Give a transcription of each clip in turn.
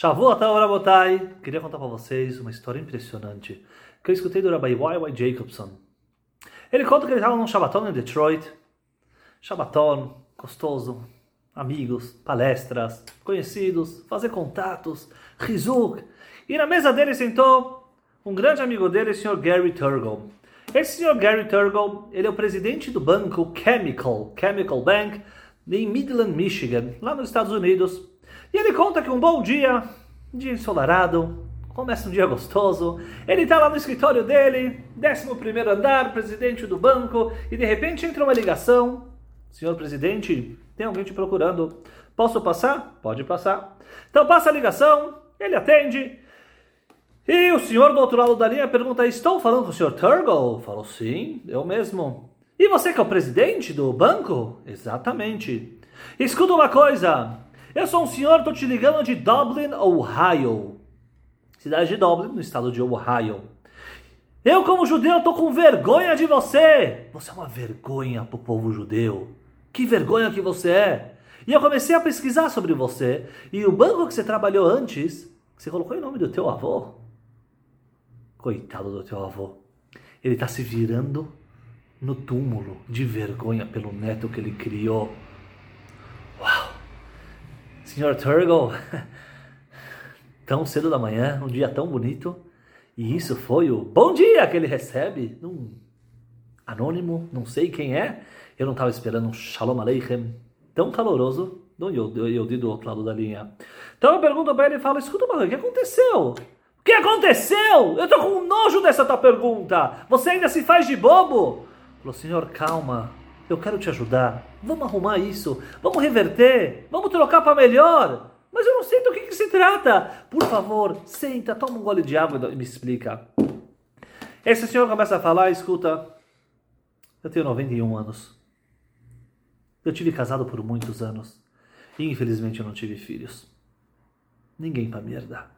Shavuot Rabotai, queria contar para vocês uma história impressionante que eu escutei do Rabbi Y.Y. Jacobson. Ele conta que ele estava num Shabbaton em Detroit. Shabbaton, gostoso, amigos, palestras, conhecidos, fazer contatos, Chizuk. E na mesa dele sentou um grande amigo dele, o Sr. Gary Turgle. Esse Sr. Gary Turgle, ele é o presidente do banco Chemical Bank, em Midland, Michigan, lá nos Estados Unidos. E ele conta que um bom dia, um dia ensolarado, começa um dia gostoso, ele está lá no escritório dele, 11º andar, presidente do banco, e de repente entra uma ligação. Senhor presidente, tem alguém te procurando. Posso passar? Pode passar. Então passa a ligação, ele atende, e o senhor do outro lado da linha pergunta: estou falando com o senhor Turgle? Falou: sim, eu mesmo. E você que é o presidente do banco? Exatamente. Escuta uma coisa, eu sou um senhor, estou te ligando de Dublin, Ohio. Cidade de Dublin, no estado de Ohio. Eu, como judeu, estou com vergonha de você. Você é uma vergonha para o povo judeu. Que vergonha que você é. E eu comecei a pesquisar sobre você. E o banco que você trabalhou antes, você colocou em nome do teu avô. Coitado do teu avô. Ele está se virando no túmulo de vergonha pelo neto que ele criou. Uau! Senhor Turgle, tão cedo da manhã, um dia tão bonito, e isso foi o bom dia que ele recebe num anônimo, não sei quem é, eu não estava esperando um Shalom Aleichem tão caloroso do Yehudi do outro lado da linha. Então eu pergunto para ele e falo: escuta, mano, o que aconteceu? O que aconteceu? Eu tô com nojo dessa tua pergunta, você ainda se faz de bobo? Falou: senhor, calma, eu quero te ajudar, vamos arrumar isso, vamos reverter, vamos trocar para melhor. Mas eu não sei do que se trata. Por favor, senta, toma um gole de água e me explica. Esse senhor começa a falar: escuta, eu tenho 91 anos. Eu tive casado por muitos anos. E infelizmente eu não tive filhos. Ninguém para me herdar.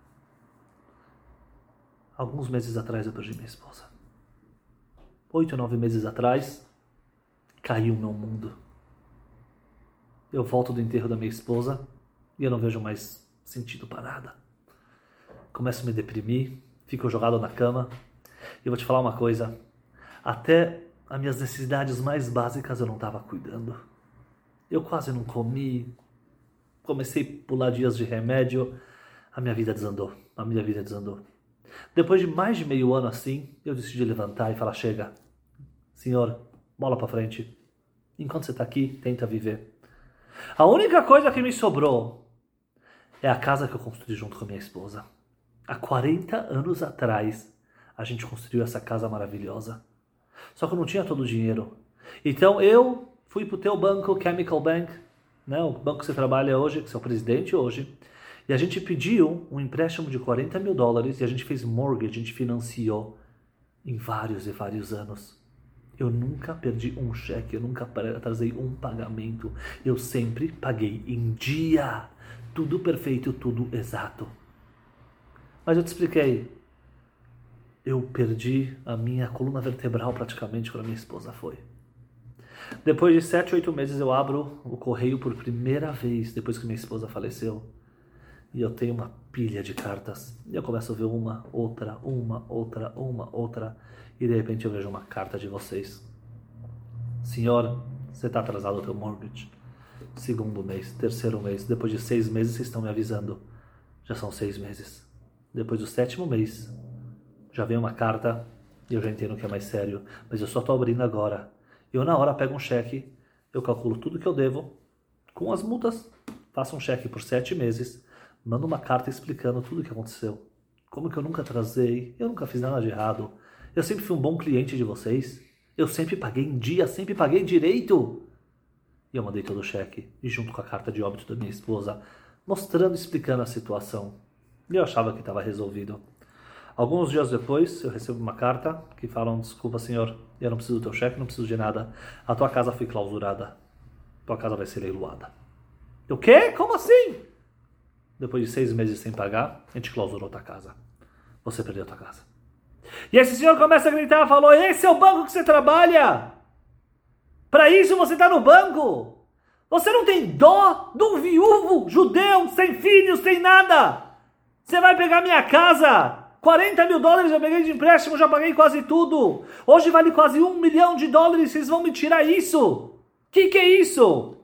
Alguns meses atrás eu perdi minha esposa. 8 ou 9 meses atrás, caiu o meu mundo. Eu volto do enterro da minha esposa e eu não vejo mais sentido para nada. Começo a me deprimir, fico jogado na cama. E eu vou te falar uma coisa: até as minhas necessidades mais básicas eu não estava cuidando. Eu quase não comi, comecei a pular dias de remédio, a minha vida desandou. Depois de mais de meio ano assim, eu decidi levantar e falar: chega, senhor, bola para frente. Enquanto você está aqui, tenta viver. A única coisa que me sobrou é a casa que eu construí junto com a minha esposa. Há 40 anos atrás, a gente construiu essa casa maravilhosa. Só que eu não tinha todo o dinheiro. Então eu fui para o teu banco, Chemical Bank, né, o banco que você trabalha hoje, que você é o presidente hoje, e a gente pediu um empréstimo de $40 mil e a gente fez mortgage, a gente financiou em vários e vários anos. Eu nunca perdi um cheque, eu nunca atrasei um pagamento. Eu sempre paguei em dia. Tudo perfeito, tudo exato. Mas eu te expliquei. Eu perdi a minha coluna vertebral praticamente quando a minha esposa foi. Depois de 7, 8 meses eu abro o correio por primeira vez depois que minha esposa faleceu. E eu tenho uma pilha de cartas. E eu começo a ver uma, outra. E de repente eu vejo uma carta de vocês. Senhor, você está atrasado o teu mortgage. 2º mês, 3º mês. Depois de 6 meses vocês estão me avisando. Já são 6 meses. Depois do 7º mês, já vem uma carta. E eu já entendo que é mais sério. Mas eu só estou abrindo agora. Eu na hora pego um cheque. Eu calculo tudo que eu devo. Com as multas. Faço um cheque por 7 meses. Mando uma carta explicando tudo o que aconteceu. Como que eu nunca atrasei. Eu nunca fiz nada de errado. Eu sempre fui um bom cliente de vocês. Eu sempre paguei em dia, sempre paguei direito. E eu mandei todo o cheque, e junto com a carta de óbito da minha esposa, mostrando, explicando a situação. E eu achava que estava resolvido. Alguns dias depois, eu recebo uma carta que falam: desculpa, senhor, eu não preciso do teu cheque, não preciso de nada. A tua casa foi clausurada. Tua casa vai ser leiloada. O quê? Como assim? Depois de 6 meses sem pagar, a gente clausurou tua casa. Você perdeu tua casa. E esse senhor começa a gritar, falou: esse é o banco que você trabalha? Para isso você está no banco? Você não tem dó de um viúvo judeu, sem filhos, sem nada? Você vai pegar minha casa? 40 mil dólares eu peguei de empréstimo, já paguei quase tudo. Hoje vale quase $1 milhão, vocês vão me tirar isso? Que é isso?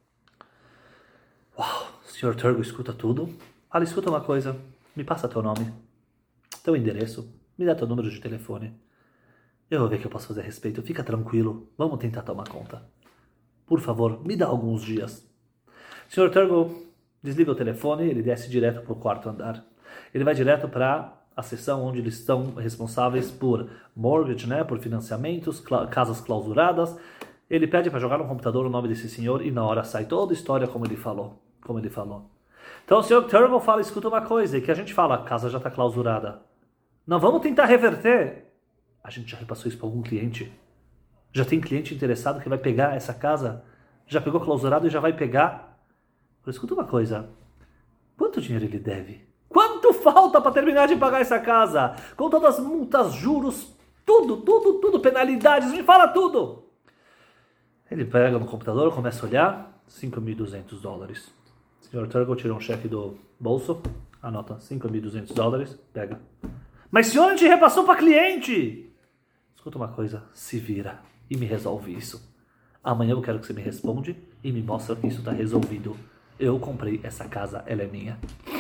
Uau, o Sr. Turgle escuta tudo. Fala, escuta uma coisa, me passa teu nome, teu endereço, me dá teu número de telefone. Eu vou ver o que eu posso fazer a respeito, fica tranquilo, vamos tentar tomar conta. Por favor, me dá alguns dias. O Sr. Turgle desliga o telefone, ele desce direto para o quarto andar. Ele vai direto para a seção onde eles estão responsáveis por mortgage, né, por financiamentos, casas clausuradas. Ele pede para jogar no computador o nome desse senhor e na hora sai toda a história como ele falou. Então o Sr. Turgle fala, escuta uma coisa, e que a gente fala, a casa já está clausurada. Não, vamos tentar reverter. A gente já repassou isso para algum cliente. Já tem cliente interessado que vai pegar essa casa, já pegou clausurado e já vai pegar. Escuta uma coisa, quanto dinheiro ele deve? Quanto falta para terminar de pagar essa casa? Com todas as multas, juros, tudo, penalidades, me fala tudo. Ele pega no computador, começa a olhar, $5.200. O Sr. Turgle tira um cheque do bolso, anota $5.200, pega. Mas senhor, a gente repassou para cliente! Escuta uma coisa, se vira e me resolve isso. Amanhã eu quero que você me responde e me mostre que isso está resolvido. Eu comprei essa casa, ela é minha.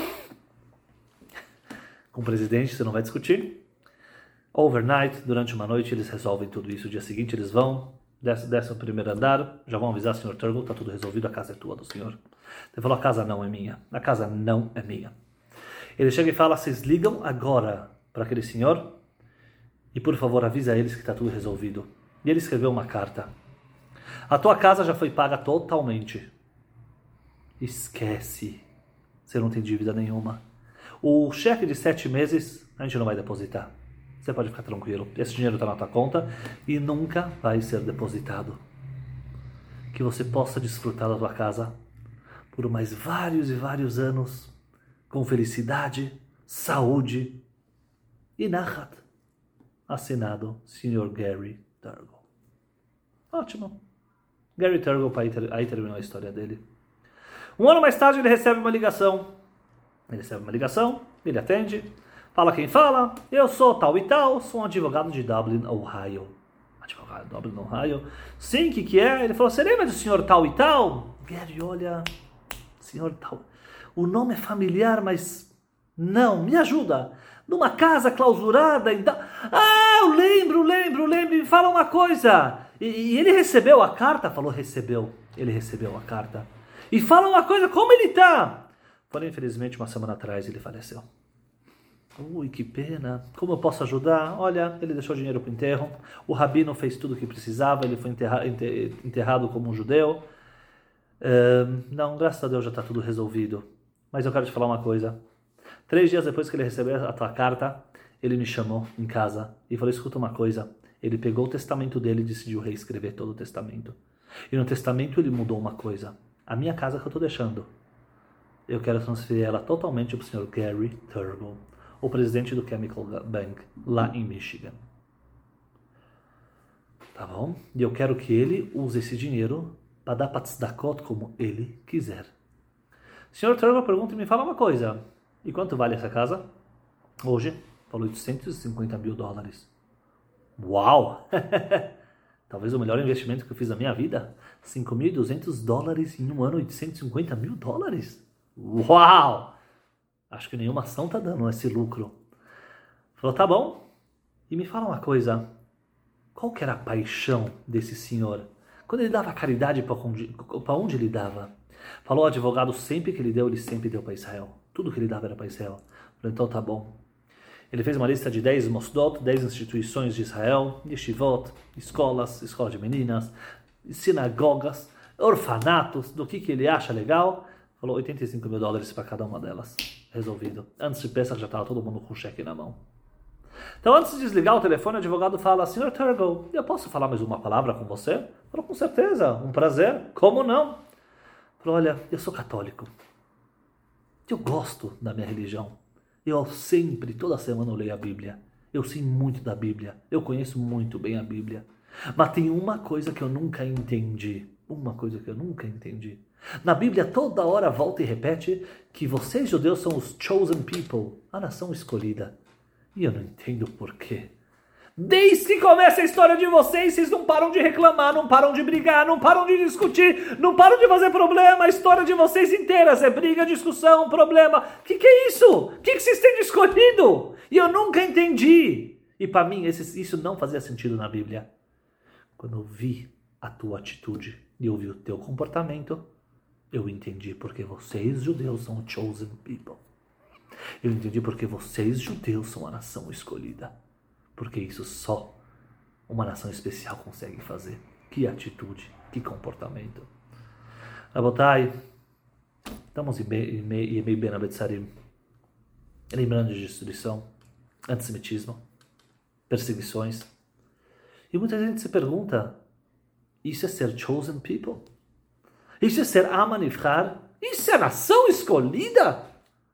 Com o presidente você não vai discutir. Overnight, durante uma noite, eles resolvem tudo isso. No dia seguinte eles vão, descem o primeiro andar, já vão avisar o Sr. Turgle, está tudo resolvido, a casa é tua do senhor. Ele falou, a casa não é minha. A casa não é minha. Ele chega e fala, vocês ligam agora para aquele senhor e por favor avisa eles que está tudo resolvido. E ele escreveu uma carta. A tua casa já foi paga totalmente. Esquece. Você não tem dívida nenhuma. O cheque de 7 meses a gente não vai depositar. Você pode ficar tranquilo. Esse dinheiro está na tua conta e nunca vai ser depositado. Que você possa desfrutar da tua casa por mais vários e vários anos com felicidade, saúde e Nachat. Assinado Sr. Gary Turgle. Ótimo. Gary Turgle, aí terminou a história dele. Um ano mais tarde ele recebe uma ligação. Ele atende, fala quem fala, eu sou tal e tal, sou um advogado de Dublin, Ohio. Advogado de Dublin, Ohio. Sim, o que é? Ele falou, você lembra do senhor tal e tal? Gary, olha, senhor tal, o nome é familiar, mas não, me ajuda. Numa casa clausurada em... eu lembro, me fala uma coisa. E ele recebeu a carta? Falou, recebeu. Ele recebeu a carta. E fala uma coisa, como ele tá? Porém, infelizmente, uma semana atrás ele faleceu. Ui, que pena. Como eu posso ajudar? Olha, ele deixou dinheiro para o enterro. O rabino fez tudo o que precisava. Ele foi enterrado como um judeu. Não, graças a Deus já está tudo resolvido. Mas eu quero te falar uma coisa. 3 dias depois que ele recebeu a tua carta, ele me chamou em casa e falou, escuta uma coisa. Ele pegou o testamento dele e decidiu reescrever todo o testamento. E no testamento ele mudou uma coisa. A minha casa que eu estou deixando, eu quero transferir ela totalmente para o Sr. Gary Turgle, o presidente do Chemical Bank, lá em Michigan. Tá bom? E eu quero que ele use esse dinheiro para dar para tzedakot como ele quiser. O Sr. Turgle pergunta e me fala uma coisa. E quanto vale essa casa? Hoje, falou $850 mil. Uau! Talvez o melhor investimento que eu fiz na minha vida. $5.200 em um ano, $850 mil. Uau! Acho que nenhuma ação tá dando esse lucro. Falou, tá bom. E me fala uma coisa. Qual que era a paixão desse senhor? Quando ele dava caridade, para onde ele dava? Falou, o advogado, sempre que ele sempre deu para Israel. Tudo que ele dava era para Israel. Falou, então tá bom. Ele fez uma lista de 10 mosdot, 10 instituições de Israel, yeshivot, escolas, escola de meninas, sinagogas, orfanatos, do que ele acha legal. Falou $85 mil para cada uma delas. Resolvido. Antes de pensar, já estava todo mundo com o cheque na mão. Então, antes de desligar o telefone, o advogado fala, Sr. Turgle, eu posso falar mais uma palavra com você? Falou, com certeza, um prazer. Como não? Falou, olha, eu sou católico. Eu gosto da minha religião. Eu sempre, toda semana eu leio a Bíblia. Eu sei muito da Bíblia. Eu conheço muito bem a Bíblia. Mas tem uma coisa que eu nunca entendi. uma coisa que eu nunca entendi. Na Bíblia toda hora volta e repete que vocês judeus são os chosen people, a nação escolhida. E eu não entendo por quê. Desde que começa a história de vocês não param de reclamar, não param de brigar, não param de discutir, não param de fazer problema. A história de vocês inteiras é briga, discussão, problema. Que é isso? O que vocês têm de escolhido? E eu nunca entendi. E para mim isso não fazia sentido na Bíblia. Quando eu vi a tua atitude e eu vi o teu comportamento, eu entendi porque vocês judeus são o chosen people. Eu entendi porque vocês judeus são a nação escolhida. Porque isso só uma nação especial consegue fazer. Que atitude, que comportamento. Rabotai, estamos em meio bem na Betsarim, lembrando de destruição, antissemitismo, perseguições. E muita gente se pergunta, isso é ser chosen people? Isso é ser Am HaNivchar? Isso é nação escolhida?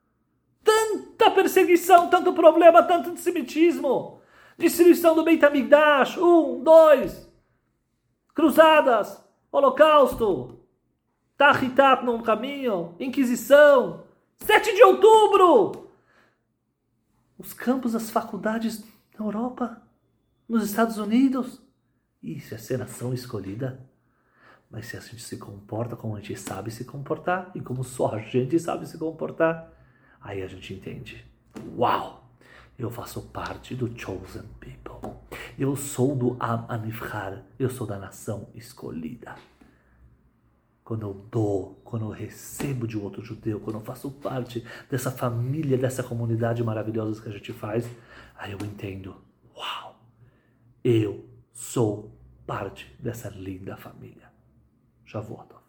Tanta perseguição, tanto problema, tanto antissemitismo. Destruição do Beit HaMikdash, 1, 2, cruzadas, holocausto, Tahitat no caminho, Inquisição, 7 de outubro, os campos das faculdades na Europa, nos Estados Unidos. Isso é ser nação escolhida. Mas se a gente se comporta como a gente sabe se comportar, e como só a gente sabe se comportar, aí a gente entende. Uau! Eu faço parte do chosen people. Eu sou do Am HaNivchar. Eu sou da nação escolhida. Quando eu dou, quando eu recebo de outro judeu, quando eu faço parte dessa família, dessa comunidade maravilhosa que a gente faz, aí eu entendo. Uau! Eu sou parte dessa linda família. Já volto.